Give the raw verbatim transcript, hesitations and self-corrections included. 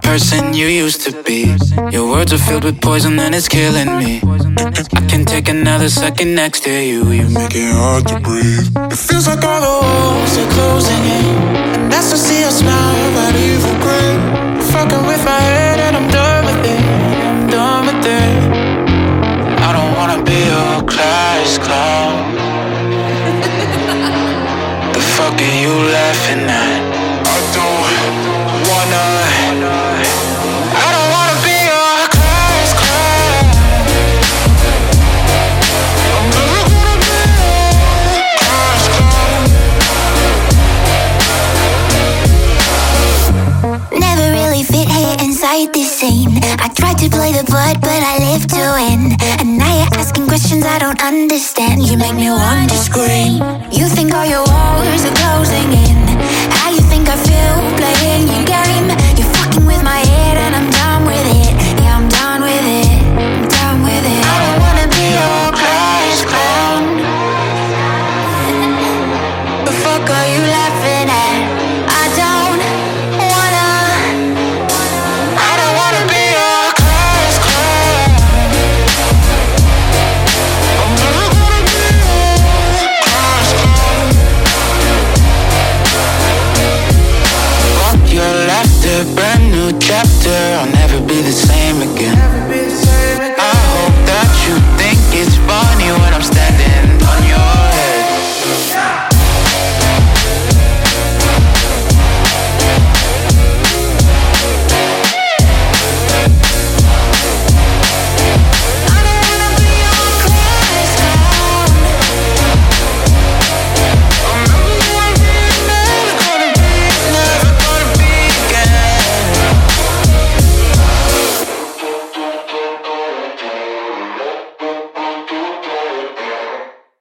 person you used to be. Your words are filled with poison and it's killing me. I can't take another second next to you. You make it hard to breathe. It feels like all the walls are closing in, and I still see your smile, that evil grin. Fucking with my head and I'm done with it. I'm done with it. I don't wanna be your class clown. The fuck are you laughing at? I don't wanna. I don't wanna be your class clown. I'm never gonna be your class clown. Never really fit here inside this scene. I tried to play the part, but I live to win. And now you're asking questions I don't understand. You make me want to scream. You think all your walls are closing in. How you think I feel playing you got